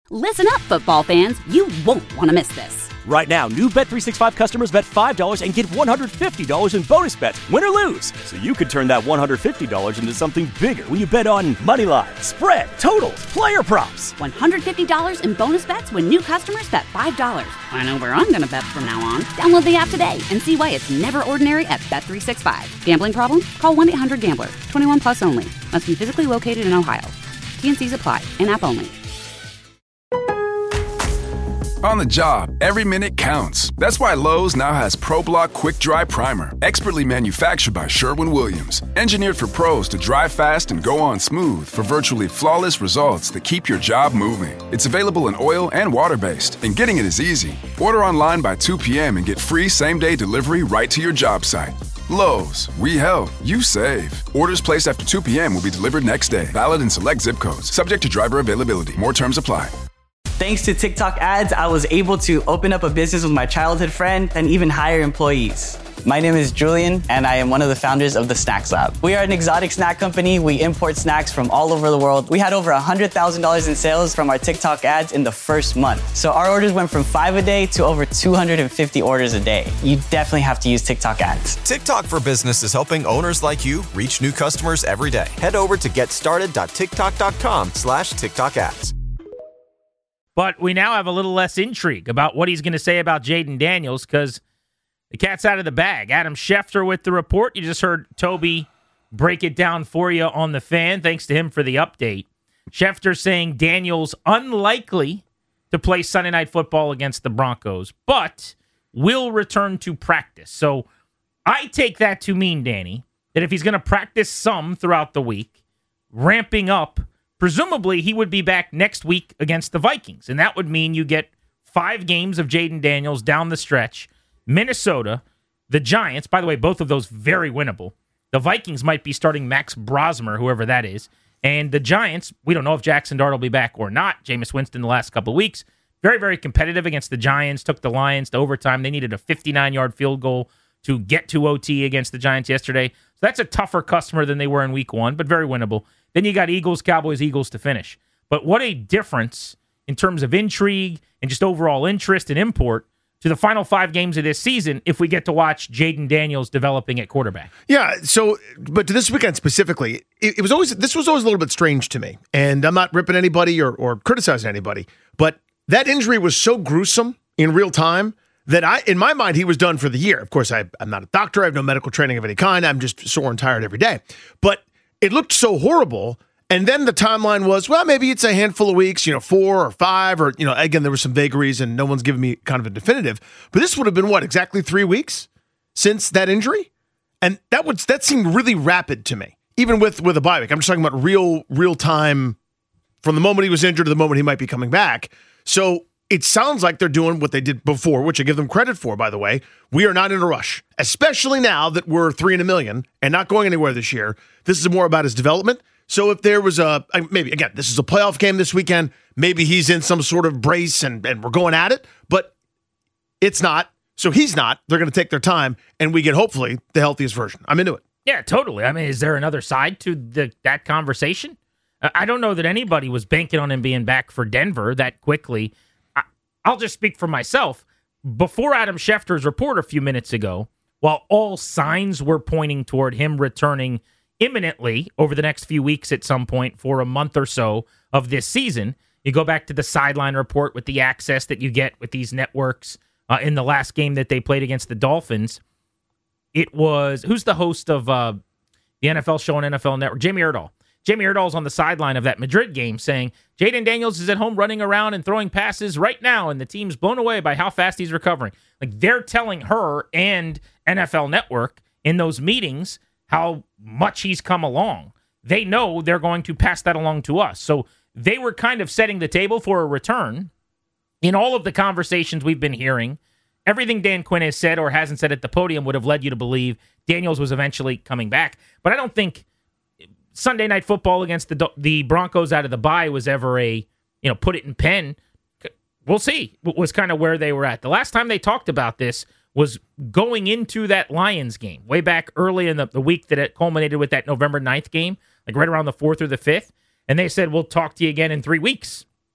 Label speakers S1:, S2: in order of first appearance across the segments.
S1: Listen up, football fans. You won't want to miss this.
S2: Right now, new Bet365 customers bet $5 and get $150 in bonus bets, win or lose. So you could turn that $150 into something bigger when you bet on money line, spread, totals, player props.
S1: $150 in bonus bets when new customers bet $5. I know where I'm going to bet from now on. Download the app today and see why it's never ordinary at Bet365. Gambling problem? Call 1-800-GAMBLER. 21 plus only. Must be physically located in Ohio. T&Cs apply. In-app only.
S3: On the job, every minute counts. That's why Lowe's now has ProBlock Quick Dry Primer, expertly manufactured by Sherwin-Williams. Engineered for pros to dry fast and go on smooth for virtually flawless results that keep your job moving. It's available in oil and water-based, and getting it is easy. Order online by 2 p.m. and get free same-day delivery right to your job site. Lowe's, we help, you save. Orders placed after 2 p.m. will be delivered next day. Valid in select zip codes. Subject to driver availability. More terms apply.
S4: Thanks to TikTok ads, I was able to open up a business with my childhood friend and even hire employees. My name is Julian, and I am one of the founders of the Snacks Lab. We are an exotic snack company. We import snacks from all over the world. We had over $100,000 in sales from our TikTok ads in the first month. So our orders went from 5 a day to over 250 orders a day. You definitely have to use TikTok ads.
S5: TikTok for Business is helping owners like you reach new customers every day. Head over to getstarted.tiktok.com/TikTok ads.
S6: But we now have a little less intrigue about what he's going to say about Jayden Daniels because the cat's out of the bag. Adam Schefter with the report. You just heard Toby break it down for you on the Fan. Thanks to him for the update. Schefter saying Daniels unlikely to play Sunday Night Football against the Broncos, but will return to practice. So I take that to mean, Danny, that if he's going to practice some throughout the week, ramping up, presumably, he would be back next week against the Vikings, and that would mean you get 5 games of Jayden Daniels down the stretch. Minnesota, the Giants, by the way, both of those very winnable. The Vikings might be starting Max Brosmer, whoever that is, and the Giants, we don't know if Jackson Dart will be back or not. Jameis Winston the last couple of weeks, very, very competitive against the Giants, took the Lions to overtime. They needed a 59-yard field goal to get to OT against the Giants yesterday. So that's a tougher customer than they were in week 1, but very winnable. Then you got Eagles, Cowboys, Eagles to finish. But what a difference in terms of intrigue and just overall interest and import to the final 5 games of this season if we get to watch Jayden Daniels developing at quarterback.
S7: Yeah, so, but to this weekend specifically, this was always a little bit strange to me. And I'm not ripping anybody or criticizing anybody, but that injury was so gruesome in real time that in my mind, he was done for the year. Of course, I'm not a doctor. I have no medical training of any kind. I'm just sore and tired every day. But it looked so horrible. And then the timeline was, well, maybe it's a handful of weeks, 4 or 5, or, again, there were some vagaries and no one's given me kind of a definitive. But this would have been, exactly 3 weeks since that injury? And that seemed really rapid to me, even with a bye week. I'm just talking about real time from the moment he was injured to the moment he might be coming back. So it sounds like they're doing what they did before, which I give them credit for, by the way. We are not in a rush, especially now that we're 3 in a million and not going anywhere this year. This is more about his development. So if there was maybe, again, this is a playoff game this weekend, maybe he's in some sort of brace and we're going at it, but it's not. So he's not. They're going to take their time, and we get, hopefully, the healthiest version. I'm into it.
S6: Yeah, totally. I mean, is there another side to that conversation? I don't know that anybody was banking on him being back for Denver that quickly. I'll just speak for myself. Before Adam Schefter's report a few minutes ago, while all signs were pointing toward him returning imminently over the next few weeks at some point for a month or so of this season, you go back to the sideline report with the access that you get with these networks in the last game that they played against the Dolphins. It was, who's the host of the NFL show on NFL Network? Jamie Erdahl. Jamie Erdahl's on the sideline of that Madrid game saying, Jayden Daniels is at home running around and throwing passes right now, and the team's blown away by how fast he's recovering. Like, they're telling her and NFL Network in those meetings how much he's come along. They know they're going to pass that along to us. So they were kind of setting the table for a return. In all of the conversations we've been hearing, everything Dan Quinn has said or hasn't said at the podium would have led you to believe Daniels was eventually coming back. But I don't think Sunday Night Football against the Broncos out of the bye was ever a, put it in pen. We'll see. Was kind of where they were at. The last time they talked about this was going into that Lions game, way back early in the week that it culminated with that November 9th game, like right around the 4th or the 5th. And they said, we'll talk to you again in 3 weeks.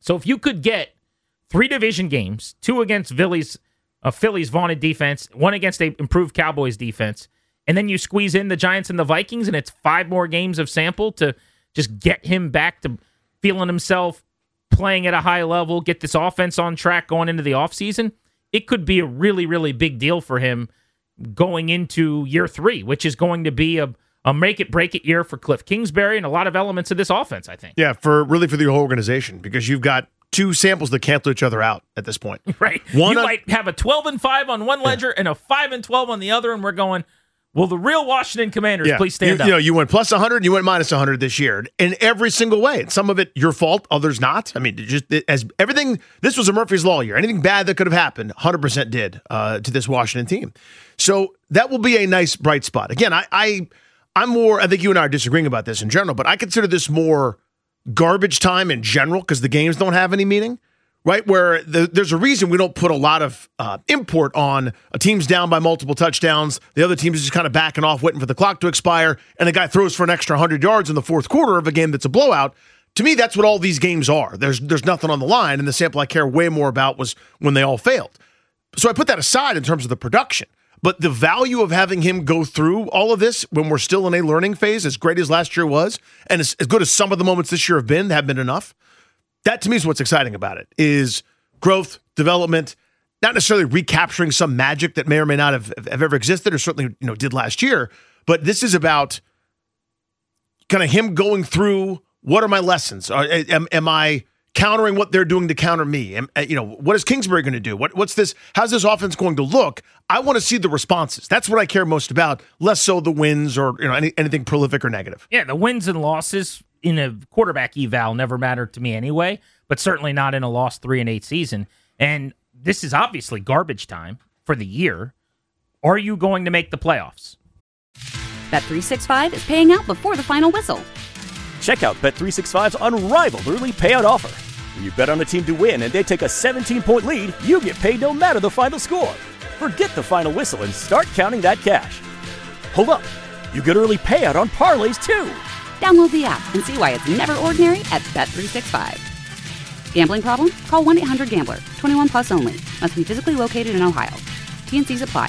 S6: So if you could get 3 division games, 2 against Philly's vaunted defense, 1 against a improved Cowboys defense, and then you squeeze in the Giants and the Vikings, and it's 5 more games of sample to just get him back to feeling himself, playing at a high level, get this offense on track going into the offseason, it could be a really, really big deal for him going into year 3, which is going to be a make-it-break-it year for Cliff Kingsbury and a lot of elements of this offense, I think.
S7: Yeah, for the whole organization, because you've got 2 samples that cancel each other out at this point.
S6: Right. You might have a 12-5 on one ledger and a 5-12 on the other, and we're going, will the real Washington Commanders please stand up?
S7: You went plus 100 and you went minus 100 this year in every single way. And some of it your fault, others not. I mean, as everything, this was a Murphy's Law year. Anything bad that could have happened, 100% did to this Washington team. So that will be a nice bright spot. Again, I'm more, I think you and I are disagreeing about this in general, but I consider this more garbage time in general because the games don't have any meaning. Right, where there's a reason we don't put a lot of import on a team's down by multiple touchdowns. The other team is just kind of backing off, waiting for the clock to expire, and the guy throws for an extra 100 yards in the fourth quarter of a game that's a blowout. To me, that's what all these games are. There's nothing on the line, and the sample I care way more about was when they all failed. So I put that aside in terms of the production. But the value of having him go through all of this when we're still in a learning phase, as great as last year was, and as good as some of the moments this year have been enough. That, to me, is what's exciting about it, is growth, development, not necessarily recapturing some magic that may or may not have ever existed or certainly did last year, but this is about kind of him going through, what are my lessons? Am I countering what they're doing to counter me? What is Kingsbury going to do? What's this? How's this offense going to look? I want to see the responses. That's what I care most about, less so the wins or anything prolific or negative.
S6: Yeah, the wins and losses in a quarterback eval never mattered to me anyway, but certainly not in a lost 3-8 season. And this is obviously garbage time for the year. Are you going to make the playoffs?
S1: Bet365 is paying out before the final whistle.
S2: Check out Bet365's unrivaled early payout offer. When you bet on a team to win and they take a 17-point lead, you get paid no matter the final score. Forget the final whistle and start counting that cash. Hold up. You get early payout on parlays, too.
S1: Download the app and see why it's never ordinary at Bet365. Gambling problem? Call 1-800-GAMBLER. 21 plus only. Must be physically located in Ohio. T&Cs apply.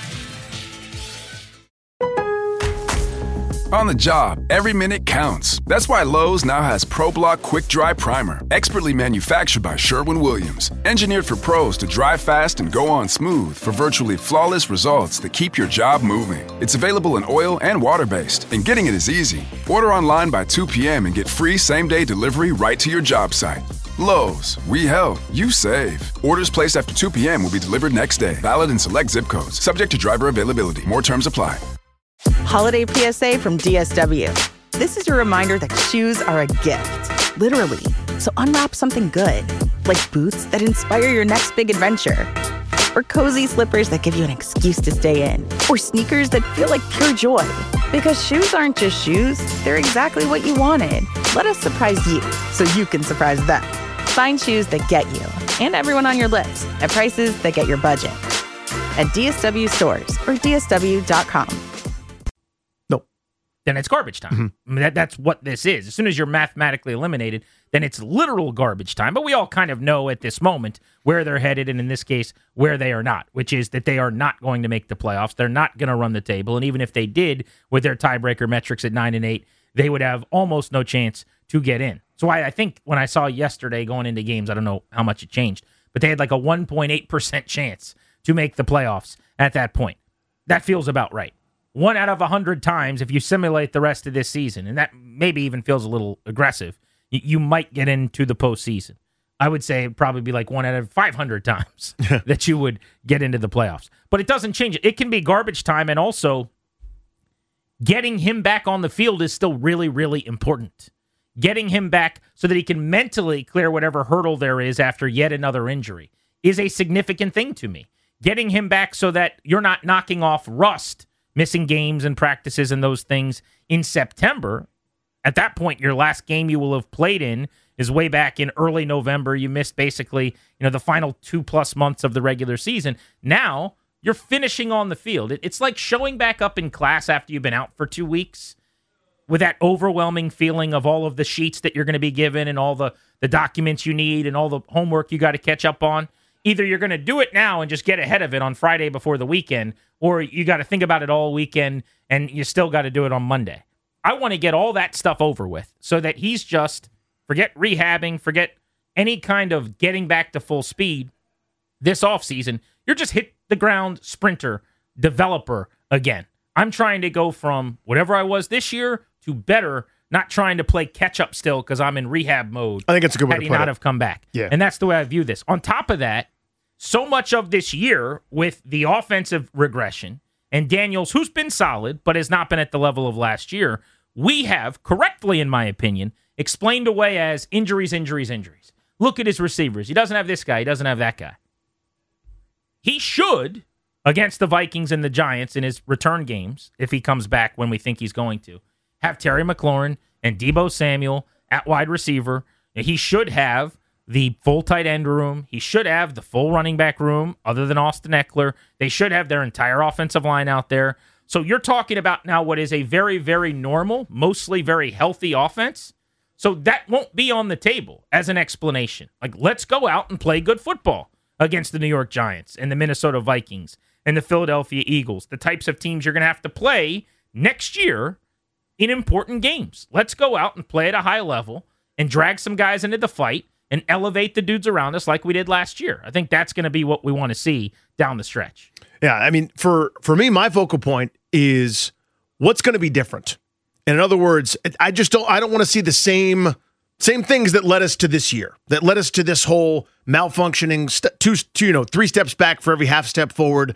S3: On the job, every minute counts. That's why Lowe's now has ProBlock Quick Dry Primer, expertly manufactured by Sherwin-Williams. Engineered for pros to dry fast and go on smooth for virtually flawless results that keep your job moving. It's available in oil and water-based, and getting it is easy. Order online by 2 p.m. and get free same-day delivery right to your job site. Lowe's, we help, you save. Orders placed after 2 p.m. will be delivered next day. Valid in select zip codes. Subject to driver availability. More terms apply.
S8: Holiday PSA from DSW. This is your reminder that shoes are a gift, literally. So unwrap something good, like boots that inspire your next big adventure, or cozy slippers that give you an excuse to stay in, or sneakers that feel like pure joy. Because shoes aren't just shoes, they're exactly what you wanted. Let us surprise you so you can surprise them. Find shoes that get you and everyone on your list at prices that get your budget. At DSW stores or DSW.com.
S6: Then it's garbage time. Mm-hmm. I mean, that's what this is. As soon as you're mathematically eliminated, then it's literal garbage time. But we all kind of know at this moment where they're headed, and in this case, where they are not, which is that they are not going to make the playoffs. They're not going to run the table. And even if they did, with their tiebreaker metrics at 9-8, they would have almost no chance to get in. So I think when I saw yesterday going into games, I don't know how much it changed, but they had like a 1.8% chance to make the playoffs at that point. That feels about right. 1 out of 100 times, if you simulate the rest of this season, and that maybe even feels a little aggressive, you might get into the postseason. I would say it'd probably be like 1 out of 500 times that you would get into the playoffs. But it doesn't change it. It can be garbage time, and also getting him back on the field is still really, really important. Getting him back so that he can mentally clear whatever hurdle there is after yet another injury is a significant thing to me. Getting him back so that you're not knocking off rust, missing games and practices and those things in September. At that point, your last game you will have played in is way back in early November. You missed basically, the final 2+ months of the regular season. Now you're finishing on the field. It's like showing back up in class after you've been out for 2 weeks. with that overwhelming feeling of all of the sheets that you're going to be given and all the documents you need and all the homework you got to catch up on. Either you're going to do it now and just get ahead of it on Friday before the weekend, or you got to think about it all weekend and you still got to do it on Monday. I want to get all that stuff over with so that he's just, forget rehabbing, forget any kind of getting back to full speed this offseason. You're just hit the ground sprinter, developer again. I'm trying to go from whatever I was this year to better, not trying to play catch up still because I'm in rehab mode.
S7: I think it's a good way to put it.
S6: Had he not have come back.
S7: Yeah.
S6: And that's the way I view this. On top of that, so much of this year with the offensive regression and Daniels, who's been solid but has not been at the level of last year, we have, correctly in my opinion, explained away as injuries. Look at his receivers. He doesn't have this guy. He doesn't have that guy. He should, against the Vikings and the Giants in his return games, if he comes back when we think he's going to, have Terry McLaurin and Deebo Samuel at wide receiver. He should have the full tight end room. He should have the full running back room other than Austin Eckler. They should have their entire offensive line out there. So you're talking about now what is a very, very normal, mostly very healthy offense. So that won't be on the table as an explanation. Like, let's go out and play good football against the New York Giants and the Minnesota Vikings and the Philadelphia Eagles, the types of teams you're going to have to play next year in important games. Let's go out and play at a high level and drag some guys into the fight and elevate the dudes around us like we did last year. I think that's going to be what we want to see down the stretch.
S7: Yeah, I mean, for me, my focal point is what's going to be different. And in other words, I don't want to see the same things that led us to this year, that led us to this whole malfunctioning, 3 steps back for every half step forward,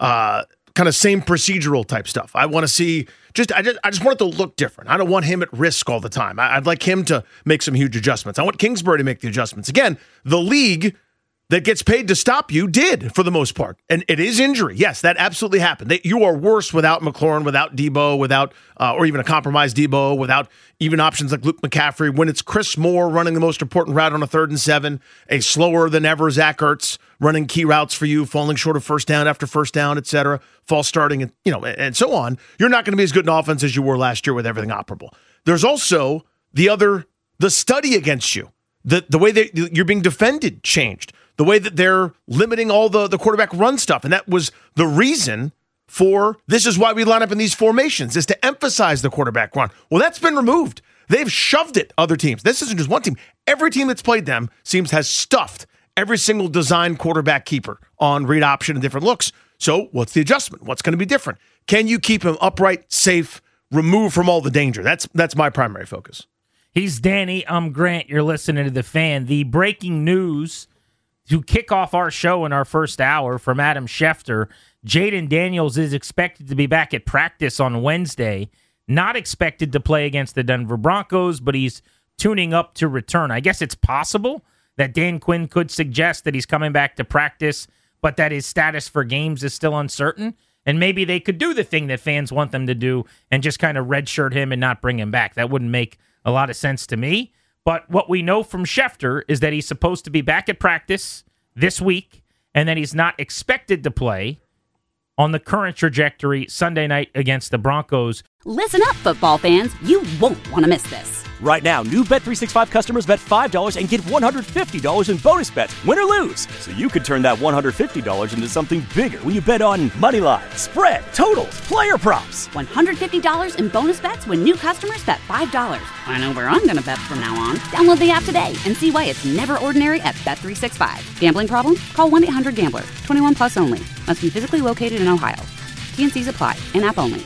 S7: kind of same procedural type stuff. I want to see I just want it to look different. I don't want him at risk all the time. I'd like him to make some huge adjustments. I want Kingsbury to make the adjustments. Again, the league that gets paid to stop you did for the most part. And it is injury. Yes, that absolutely happened. You are worse without McLaurin, without Deebo, without, or even a compromised Deebo, without even options like Luke McCaffrey. When it's Chris Moore running the most important route on a 3rd and 7, a slower than ever Zach Ertz running key routes for you, falling short of first down after first down, et cetera, false starting, and so on. You're not going to be as good in offense as you were last year with everything operable. There's also the study against you. The way that you're being defended changed. The way that they're limiting all the quarterback run stuff. And that was the reason for this is why we line up in these formations, is to emphasize the quarterback run. Well, that's been removed. They've shoved it, other teams. This isn't just one team. Every team that's played them has stuffed every single design quarterback keeper on read option and different looks. So what's the adjustment? What's going to be different? Can you keep him upright, safe, removed from all the danger? That's my primary focus.
S6: He's Danny. I'm Grant. You're listening to The Fan. The breaking news to kick off our show in our first hour from Adam Schefter, Jayden Daniels is expected to be back at practice on Wednesday. Not expected to play against the Denver Broncos, but he's tuning up to return. I guess it's possible that Dan Quinn could suggest that he's coming back to practice, but that his status for games is still uncertain. And maybe they could do the thing that fans want them to do and just kind of redshirt him and not bring him back. That wouldn't make a lot of sense to me. But what we know from Schefter is that he's supposed to be back at practice this week and that he's not expected to play on the current trajectory Sunday night against the Broncos.
S1: Listen up, football fans. You won't want to miss this.
S2: Right now, new Bet365 customers bet $5 and get $150 in bonus bets, win or lose. So you could turn that $150 into something bigger when you bet on moneyline, spread, totals, player props.
S1: $150 in bonus bets when new customers bet $5. I know where I'm going to bet from now on. Download the app today and see why it's never ordinary at Bet365. Gambling problem? Call 1-800-GAMBLER. 21 plus only. Must be physically located in Ohio. T&Cs apply. In-app only.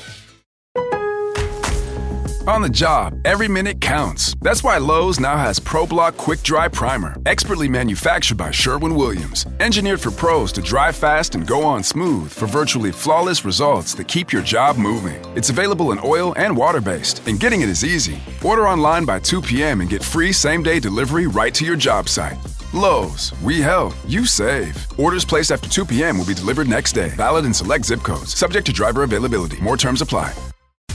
S3: On the job, every minute counts. That's why Lowe's now has ProBlock Quick Dry Primer, expertly manufactured by Sherwin-Williams. Engineered for pros to dry fast and go on smooth for virtually flawless results that keep your job moving. It's available in oil and water-based, and getting it is easy. Order online by 2 p.m. and get free same-day delivery right to your job site. Lowe's, we help, you save. Orders placed after 2 p.m. will be delivered next day. Valid in select zip codes. Subject to driver availability. More terms apply.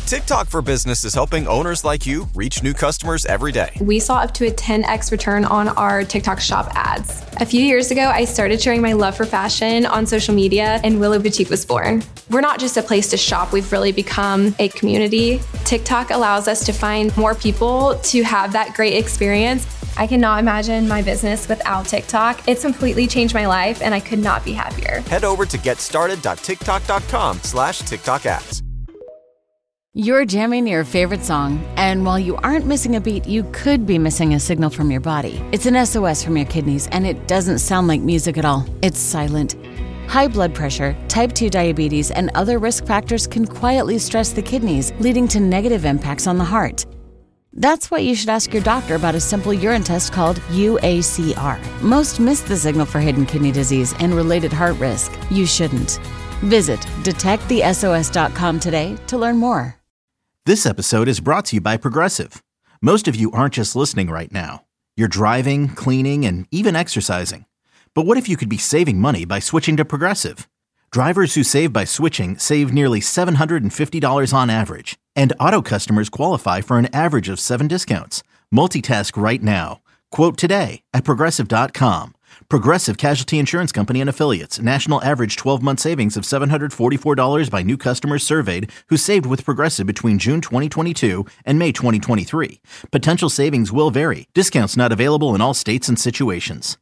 S5: TikTok for Business is helping owners like you reach new customers every day.
S9: We saw up to a 10x return on our TikTok shop ads. A few years ago, I started sharing my love for fashion on social media, and Willow Boutique was born. We're not just a place to shop, we've really become a community. TikTok allows us to find more people to have that great experience.
S10: I cannot imagine my business without TikTok. It's completely changed my life, and I could not be happier.
S5: Head over to getstarted.tiktok.com/TikTok ads.
S11: You're jamming your favorite song, and while you aren't missing a beat, you could be missing a signal from your body. It's an SOS from your kidneys, and it doesn't sound like music at all. It's silent. High blood pressure, type 2 diabetes, and other risk factors can quietly stress the kidneys, leading to negative impacts on the heart. That's why you should ask your doctor about a simple urine test called UACR. Most miss the signal for hidden kidney disease and related heart risk. You shouldn't. Visit detectthesos.com today to learn more.
S12: This episode is brought to you by Progressive. Most of you aren't just listening right now. You're driving, cleaning, and even exercising. But what if you could be saving money by switching to Progressive? Drivers who save by switching save nearly $750 on average. And auto customers qualify for an average of 7 discounts. Multitask right now. Quote today at Progressive.com. Progressive Casualty Insurance Company and Affiliates. National average 12-month savings of $744 by new customers surveyed who saved with Progressive between June 2022 and May 2023. Potential savings will vary. Discounts not available in all states and situations.